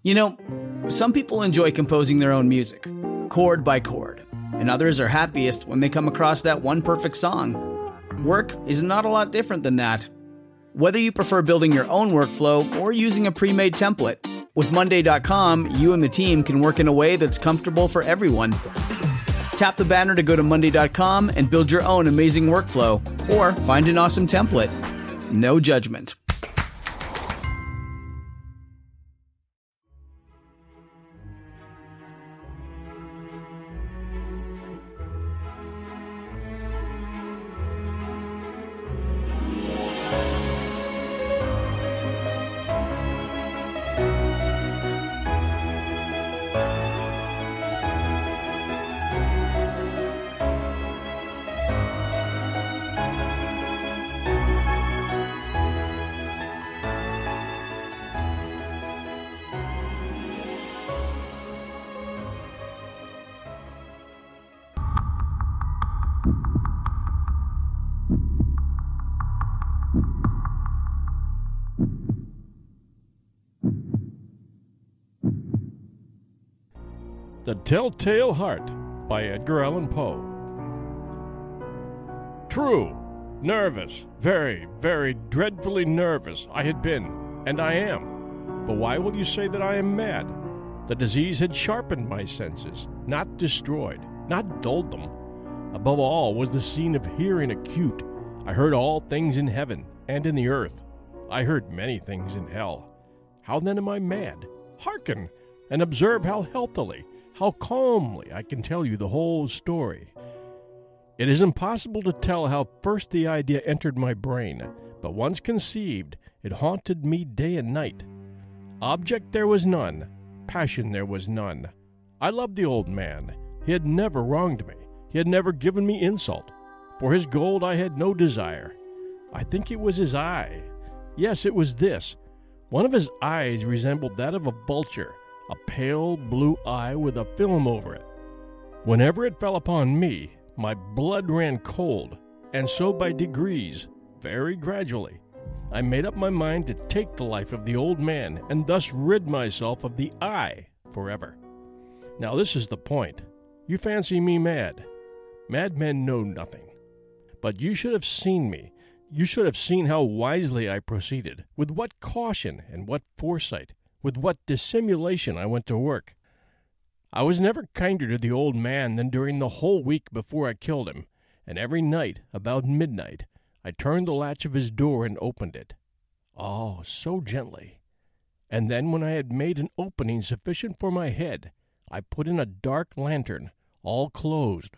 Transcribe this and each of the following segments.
You know, some people enjoy composing their own music, chord by chord, and others are happiest when they come across that one perfect song. Work is not a lot different than that. Whether you prefer building your own workflow or using a pre-made template, with Monday.com, you and the team can work in a way that's comfortable for everyone. Tap the banner to go to Monday.com and build your own amazing workflow, or find an awesome template. No judgment. The Telltale Heart by Edgar Allan Poe. True, nervous, very, very dreadfully nervous I had been, and I am. But why will you say that I am mad? The disease had sharpened my senses, not destroyed, not dulled them. Above all was the scene of hearing acute. I heard all things in heaven and in the earth. I heard many things in hell. How then am I mad? Hearken, and observe how healthily, how calmly I can tell you the whole story. It is impossible to tell how first the idea entered my brain, but once conceived, it haunted me day and night. Object there was none, passion there was none. I loved the old man. He had never wronged me. He had never given me insult. For his gold I had no desire. I think it was his eye. Yes, it was this. One of his eyes resembled that of a vulture, a pale blue eye with a film over it. Whenever it fell upon me, my blood ran cold, and so by degrees, very gradually, I made up my mind to take the life of the old man and thus rid myself of the eye forever. Now this is the point. You fancy me mad. Madmen know nothing. But you should have seen me. You should have seen how wisely I proceeded, with what caution and what foresight, with what dissimulation I went to work. I was never kinder to the old man than during the whole week before I killed him, and every night, about midnight, I turned the latch of his door and opened it. Oh, so gently. And then when I had made an opening sufficient for my head, I put in a dark lantern, all closed,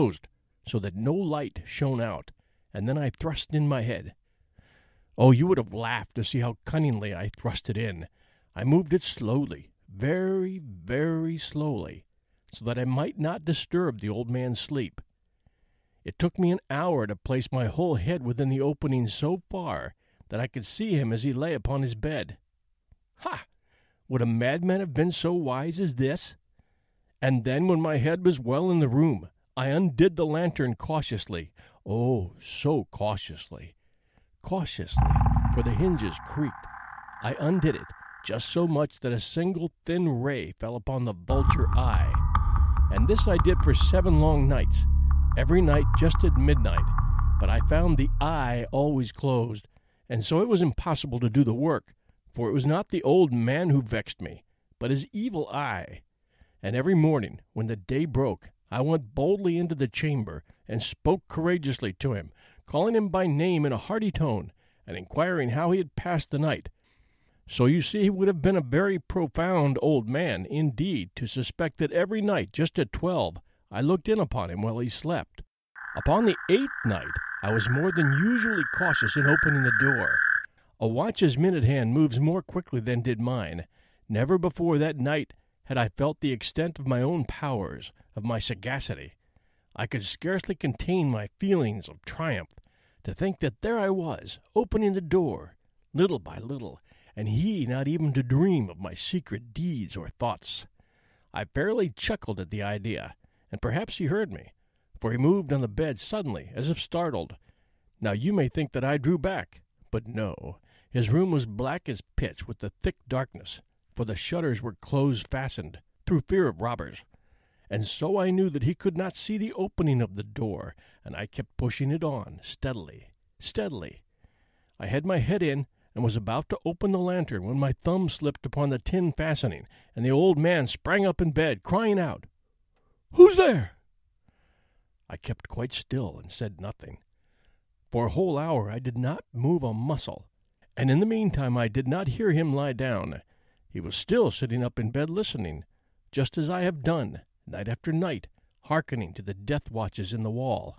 so that no light shone out, and then I thrust in my head. Oh, you would have laughed to see how cunningly I thrust it in. I moved it slowly, very, very slowly, so that I might not disturb the old man's sleep. It took me an hour to place my whole head within the opening so far that I could see him as he lay upon his bed. Ha! Would a madman have been so wise as this? And then, when my head was well in the room, I undid the lantern cautiously. Oh, so cautiously. Cautiously, for the hinges creaked. I undid it, just so much that a single thin ray fell upon the vulture eye. And this I did for 7 long nights, every night just at midnight. But I found the eye always closed, and so it was impossible to do the work, for it was not the old man who vexed me, but his evil eye. And every morning, when the day broke, I went boldly into the chamber and spoke courageously to him, calling him by name in a hearty tone, and inquiring how he had passed the night. So you see he would have been a very profound old man, indeed, to suspect that every night, just at 12, I looked in upon him while he slept. Upon the 8th night, I was more than usually cautious in opening the door. A watch's minute hand moves more quickly than did mine. Never before that night had I felt the extent of my own powers, of my sagacity. I could scarcely contain my feelings of triumph, to think that there I was, opening the door, little by little, and he not even to dream of my secret deeds or thoughts. I fairly chuckled at the idea, and perhaps he heard me, for he moved on the bed suddenly, as if startled. Now you may think that I drew back, but no. His room was black as pitch with the thick darkness, for the shutters were close-fastened, through fear of robbers. And so I knew that he could not see the opening of the door, and I kept pushing it on, steadily, steadily. I had my head in, and was about to open the lantern when my thumb slipped upon the tin fastening, and the old man sprang up in bed, crying out, "Who's there?" I kept quite still and said nothing. For a whole hour I did not move a muscle, and in the meantime I did not hear him lie down. He was still sitting up in bed listening, just as I have done, night after night, hearkening to the death watches in the wall.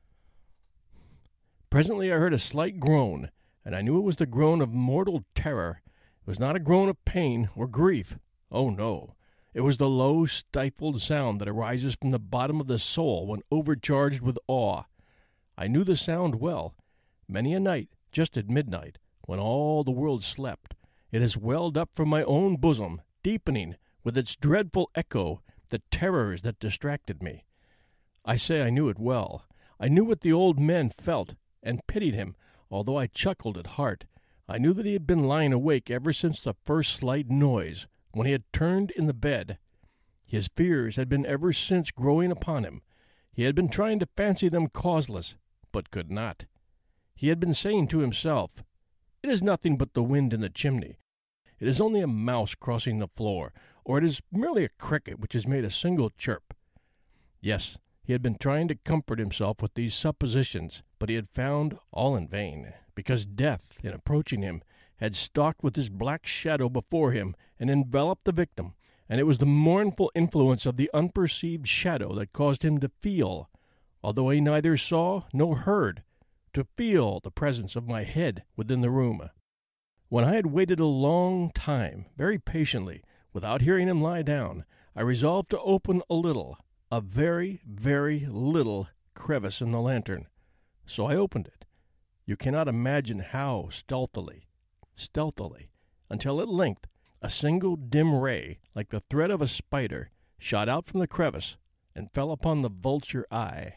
Presently I heard a slight groan, and I knew it was the groan of mortal terror. It was not a groan of pain or grief. Oh, no. It was the low, stifled sound that arises from the bottom of the soul when overcharged with awe. I knew the sound well. Many a night, just at midnight, when all the world slept, it has welled up from my own bosom, deepening, with its dreadful echo, the terrors that distracted me. I say I knew it well. I knew what the old man felt, and pitied him, although I chuckled at heart. I knew that he had been lying awake ever since the first slight noise, when he had turned in the bed. His fears had been ever since growing upon him. He had been trying to fancy them causeless, but could not. He had been saying to himself, "It is nothing but the wind in the chimney. It is only a mouse crossing the floor, or it is merely a cricket which has made a single chirp." Yes, he had been trying to comfort himself with these suppositions, but he had found all in vain, because death, in approaching him, had stalked with his black shadow before him and enveloped the victim, and it was the mournful influence of the unperceived shadow that caused him to feel, although he neither saw nor heard, to feel the presence of my head within the room. When I had waited a long time, very patiently, without hearing him lie down, I resolved to open a very, very little crevice in the lantern. So I opened it. You cannot imagine how stealthily, until at length a single dim ray, like the thread of a spider, shot out from the crevice and fell upon the vulture eye.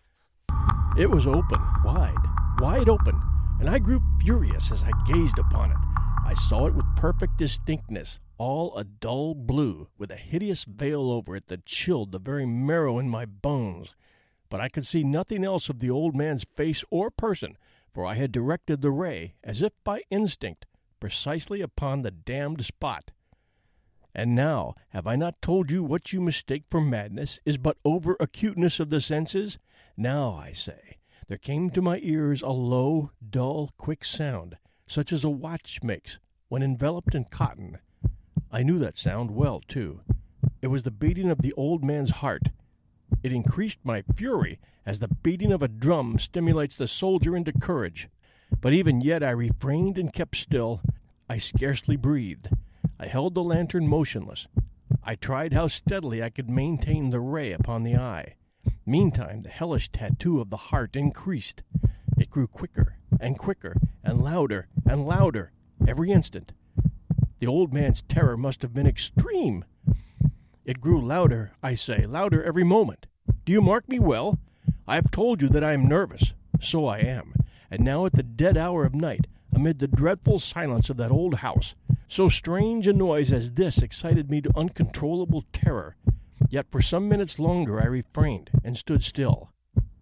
It was open, wide open, and I grew furious as I gazed upon it. I saw it with perfect distinctness, all a dull blue, with a hideous veil over it that chilled the very marrow in my bones. But I could see nothing else of the old man's face or person, for I had directed the ray, as if by instinct, precisely upon the damned spot. And now, have I not told you what you mistake for madness is but over-acuteness of the senses? Now, I say, there came to my ears a low, dull, quick sound, such as a watch makes when enveloped in cotton. I knew that sound well, too. It was the beating of the old man's heart. It increased my fury, as the beating of a drum stimulates the soldier into courage. But even yet I refrained and kept still. I scarcely breathed. I held the lantern motionless. I tried how steadily I could maintain the ray upon the eye. Meantime, the hellish tattoo of the heart increased. It grew quicker and quicker, and louder every instant. The old man's terror must have been extreme. It grew louder, I say, louder every moment. Do you mark me well? I have told you that I am nervous. So I am. And now at the dead hour of night, amid the dreadful silence of that old house, so strange a noise as this excited me to uncontrollable terror. Yet for some minutes longer I refrained and stood still.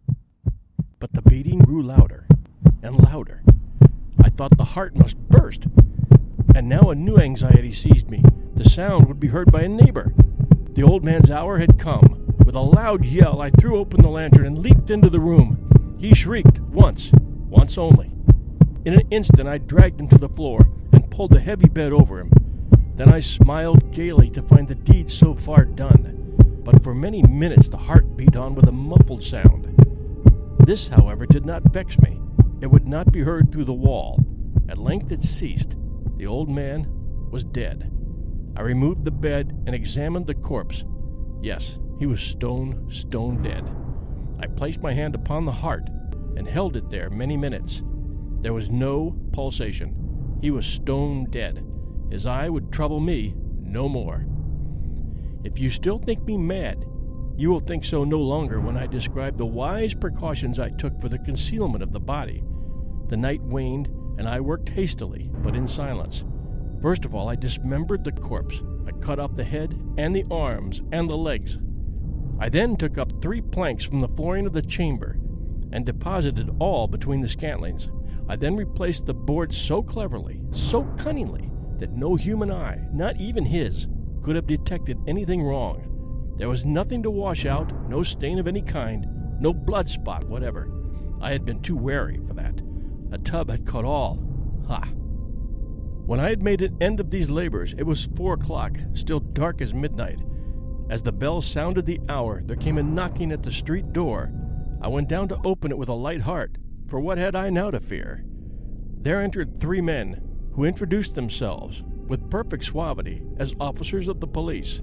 But the beating grew louder and louder. I thought the heart must burst. And now a new anxiety seized me. The sound would be heard by a neighbor. The old man's hour had come. With a loud yell, I threw open the lantern and leaped into the room. He shrieked once only. In an instant I dragged him to the floor and pulled the heavy bed over him. Then I smiled gaily to find the deed so far done. But for many minutes the heart beat on with a muffled sound. This, however, did not vex me. It would not be heard through the wall. At length it ceased. The old man was dead. I removed the bed and examined the corpse. Yes, he was stone dead. I placed my hand upon the heart and held it there many minutes. There was no pulsation. He was stone dead. His eye would trouble me no more. If you still think me mad, you will think so no longer when I describe the wise precautions I took for the concealment of the body. The night waned, and I worked hastily, but in silence. First of all, I dismembered the corpse. I cut off the head and the arms and the legs. I then took up 3 planks from the flooring of the chamber and deposited all between the scantlings. I then replaced the boards so cleverly, so cunningly, that no human eye, not even his, could have detected anything wrong. There was nothing to wash out, no stain of any kind, no blood spot whatever. I had been too wary for that. A tub had caught all. Ha! When I had made an end of these labors, it was 4 o'clock, still dark as midnight. As the bell sounded the hour, there came a knocking at the street door. I went down to open it with a light heart, for what had I now to fear? There entered 3 men, who introduced themselves, with perfect suavity, as officers of the police.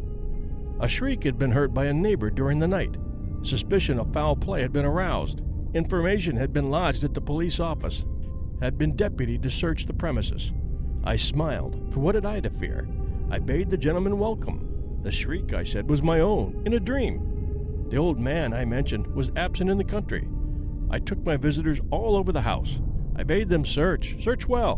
A shriek had been heard by a neighbor during the night. Suspicion of foul play had been aroused. Information had been lodged at the police office. Had been deputied to search the premises. I smiled, for what had I to fear? I bade the gentleman welcome. The shriek, I said, was my own, in a dream. The old man, I mentioned, was absent in the country. I took my visitors all over the house. I bade them search well.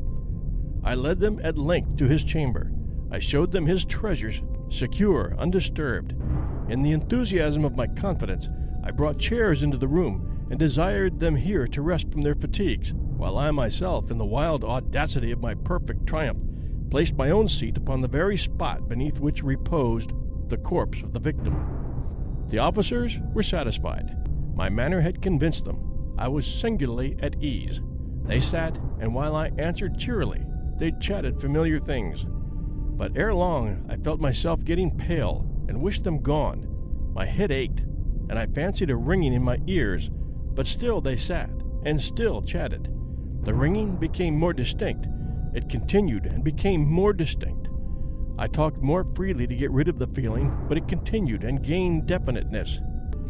I led them at length to his chamber. I showed them his treasures, secure, undisturbed. In the enthusiasm of my confidence, I brought chairs into the room and desired them here to rest from their fatigues, while I myself, in the wild audacity of my perfect triumph, placed my own seat upon the very spot beneath which reposed the corpse of the victim. The officers were satisfied. My manner had convinced them. I was singularly at ease. They sat, and while I answered cheerily, they chatted familiar things. But ere long I felt myself getting pale, and wished them gone. My head ached, and I fancied a ringing in my ears, but still they sat, and still chatted. The ringing became more distinct. It continued and became more distinct. I talked more freely to get rid of the feeling, but it continued and gained definiteness,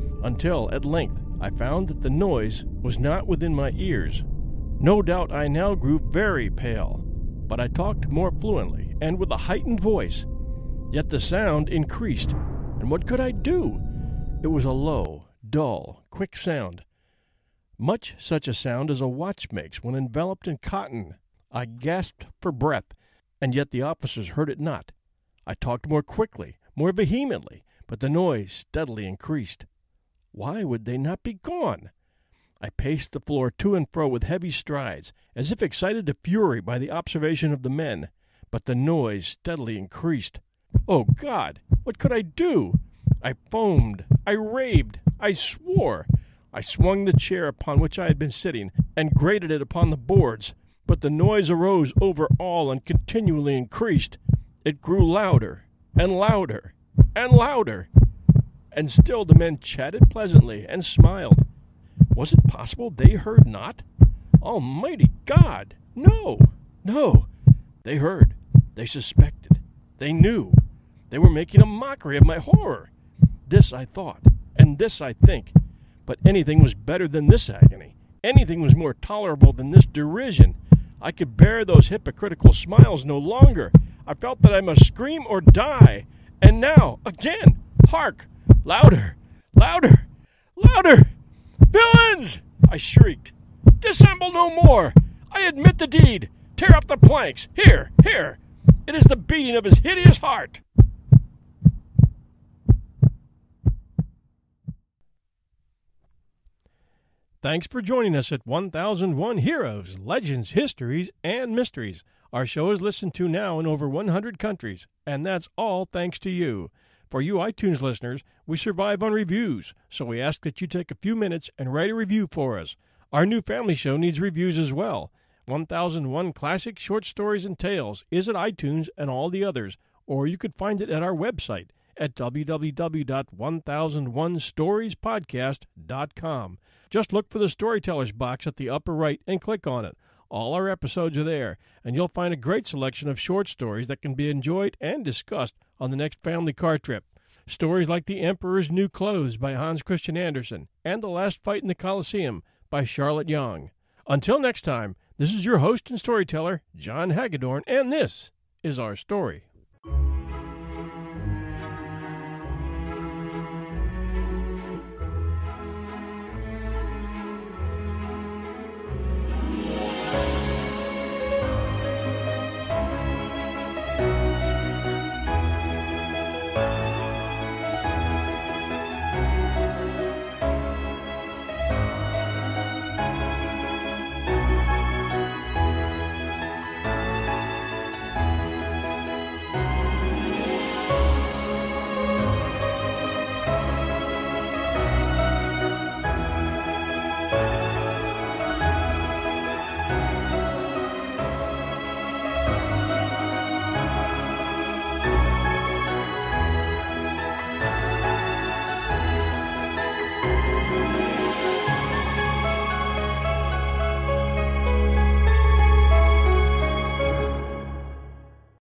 until at length I found that the noise was not within my ears. No doubt I now grew very pale, but I talked more fluently and with a heightened voice. Yet the sound increased, and what could I do? It was a low, dull, quick sound, much such a sound as a watch makes when enveloped in cotton. I gasped for breath, and yet the officers heard it not. I talked more quickly, more vehemently, but the noise steadily increased. Why would they not be gone? I paced the floor to and fro with heavy strides, as if excited to fury by the observation of the men, but the noise steadily increased. Oh, God! What could I do? I foamed, I raved, I swore. I swung the chair upon which I had been sitting, and grated it upon the boards, but the noise arose over all and continually increased. It grew louder, and louder, and louder, and still the men chatted pleasantly and smiled. Was it possible they heard not? Almighty God! No, no! They heard, they suspected, they knew. They were making a mockery of my horror. This I thought, and this I think. But anything was better than this agony. Anything was more tolerable than this derision. I could bear those hypocritical smiles no longer. I felt that I must scream or die. And now, again, hark! Louder! Louder! Louder! Villains! I shrieked. Dissemble no more! I admit the deed! Tear up the planks! Here! Here! It is the beating of his hideous heart! Thanks for joining us at 1001 Heroes, Legends, Histories, and Mysteries. Our show is listened to now in over 100 countries, and that's all thanks to you. For you iTunes listeners, we survive on reviews, so we ask that you take a few minutes and write a review for us. Our new family show needs reviews as well. 1001 Classic Short Stories and Tales is at iTunes and all the others, or you could find it at our website at www.1001storiespodcast.com. Just look for the Storytellers box at the upper right and click on it. All our episodes are there, and you'll find a great selection of short stories that can be enjoyed and discussed on the next family car trip. Stories like The Emperor's New Clothes by Hans Christian Andersen and The Last Fight in the Colosseum by Charlotte Young. Until next time, this is your host and storyteller, John Hagedorn, and this is our story.